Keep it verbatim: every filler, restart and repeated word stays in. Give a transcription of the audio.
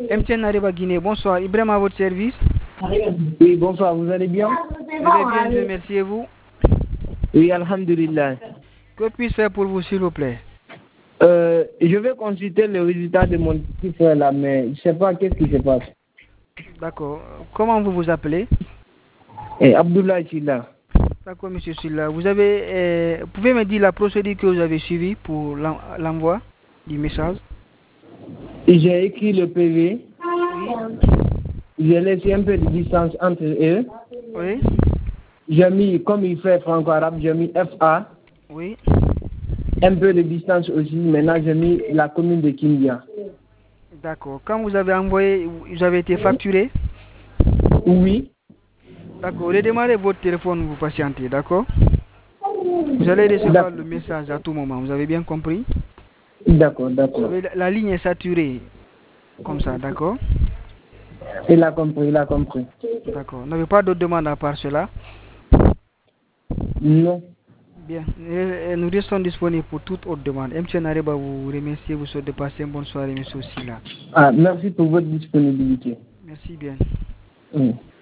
M T N Areba Guinée, bonsoir. Ibrahim à votre service. Oui, bonsoir, vous allez bien? Je vais bien, Dieu merci, et vous? Oui, alhamdulillah. Que puis-je faire pour vous, s'il vous plaît? Euh, je vais consulter le résultat de mon petit frère là, mais je ne sais pas qu'est-ce qui se passe. D'accord. Comment vous vous appelez? Et Abdoulaye Chila. D'accord, monsieur Silla. Vous avez, euh, vous pouvez me dire la procédure que vous avez suivie pour l'en- l'envoi du message? J'ai écrit le P V. Oui. J'ai laissé un peu de distance entre eux. Oui. J'ai mis, comme il fait franco-arabe, j'ai mis F A. Oui. Un peu de distance aussi. Maintenant, j'ai mis la commune de Kindia. D'accord. Quand vous avez envoyé, vous avez été facturé? Oui. D'accord. Redémarrez votre téléphone, vous patientez, d'accord? Vous allez recevoir le message à tout moment, vous avez bien compris? D'accord, d'accord. La, la ligne est saturée, comme ça, d'accord? Il a compris, il a compris. D'accord. Vous n'avez pas d'autres demandes à part cela? Non. Bien. Et nous restons disponibles pour toute autre demande. M T N Areba vous remercie, vous souhaite de passer une bonne soirée, monsieur Silla. Ah, merci pour votre disponibilité. Merci bien. Oui.